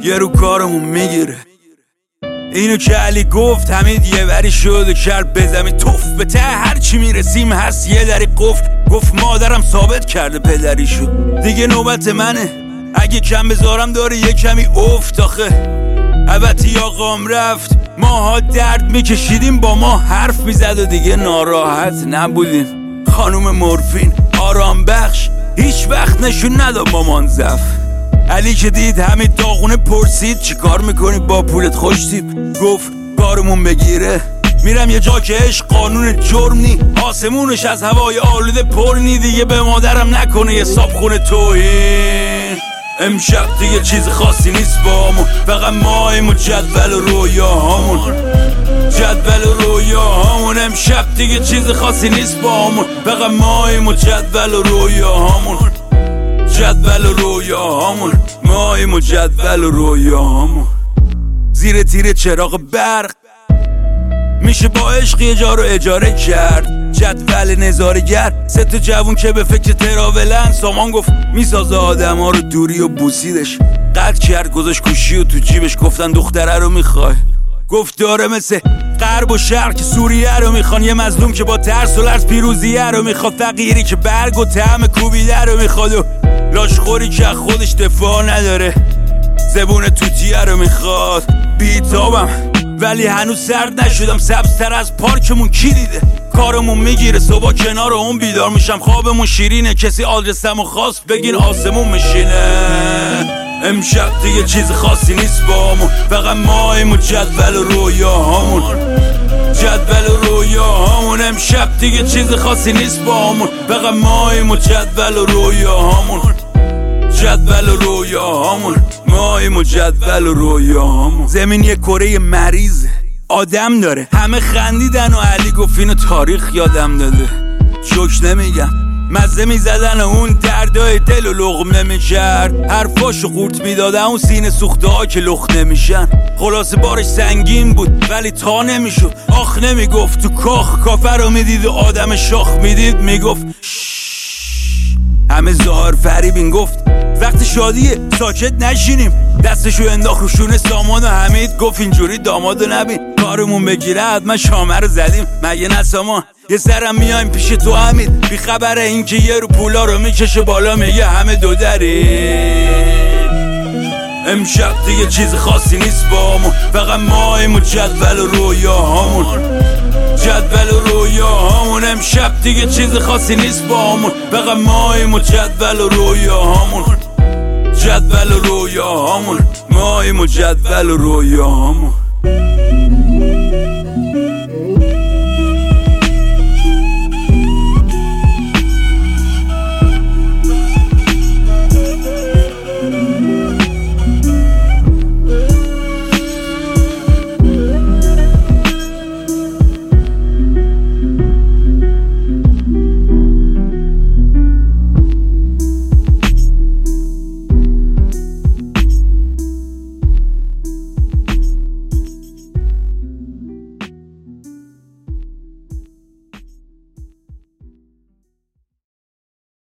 یه رو کارمون میگیره. اینو که علی گفت حمید یه وری شد و کرد به زمین توف. به ته هرچی میرسیم هست یه دری قفل. گفت مادرم ثابت کرده پدریشو، دیگه نوبت منه. اگه کم بذارم داره یه کمی افت. آخه البته آقام رفت، ماها درد میکشیدیم، با ما حرف میزد و دیگه ناراحت نبودیم. خانوم مورفین آرام بخش هیچ وقت نشون نداد مامان زف. علی که دید حمید داغونه پرسید چی کار میکنی با پولت خوش تیپ؟ گفت کارمون بگیره میرم یه جا که عشق قانون جرم نی، آسمونش از هوای آلوده پر نی، دیگه به مادرم نکنه یه صابخونه توهین. امشب دیگه چیز خاصی نیست بامون، فقط ماییم و جدول و رویاهامون. جدول و رویاهامون امشب دیگه چیز خاصی نیست بامون، فقط ماییم و جدول و رویاهامون. جدول و رویاهامون ماییم و جدول و رویاهامون. زیر تیر چراغ برق میشه با عشق یه جا رو اجاره کرد. جدول نظاره‌گر سه تا جوون که به فکر تراولن. سامان گفت میسازه آدم ها رو دوری و بوسیدش. قطع کرد گذاشت گوشی و تو جیبش. گفتن دختره رو میخوای؟ گفت داره مثل غرب و شرق که سوریه رو میخوان. یه مظلوم که با ترس و لرز پیروزیه رو میخواد. فقیری که برگ و طعم کوبیده رو میخواد و لاشخوری که خودش دفاع نداره. زبون توتیه رو میخواد. بیتابم ولی هنوز سرد نشدم. سبزتر از پارکمون کی دیده؟ کارمون میگیره صبح کنار اون بیدار میشم. خوابمون شیرینه کسی آدرسمو خواست بگین آسمون میشینه. امشب دیگه چیز خاصی نیست بامون، فقط ماییم و جدول و رویاهامون. جدول و رویاهامون امشب دیگه چیز خاصی نیست بامون، فقط ماییم و جدول و رویاهامون. جدول و رویاهامون ماییم و جدول و رویاهامون. زمین یه کره مریضه آدم داره. همه خندیدن و علی گفت اینو تاریخ یادم داده. جوک نمیگم مزه میزدن و اون دردای دل و لغم نمیکرد. حرفاشو قورت میدادن اون سینه سوخته ها که لخت نمیشن. خلاصه بارش سنگین بود ولی تا نمیشد. آخ نمیگفت تو کاخ کافر رو میدید و آدم شاخ میدید میگفت همه ظاهر فریبین. گفت وقت شادیه ساکت نشینیم. دستشو انداخت رو شونه سامان و حمید. گفت اینجوری دامادو نبین، کارمون بگیره حتما شامه رو زدیم. مگه نه سامان؟ یه سرم میایم پیش تو حمید. بی خبره این که یه رو پولا رو میکشه بالا میگه همه دو دری. امشب دیگه چیز خاصی نیست بامون، فقط ماییم و جدول و رویاهامون. جدول و رویاهامون امشب دیگه چیز خاصی نیست بامون، فقط ماییم و جدول و رویاهامون. جدول و رویاهامون ماییم و جدول و رویاهامون.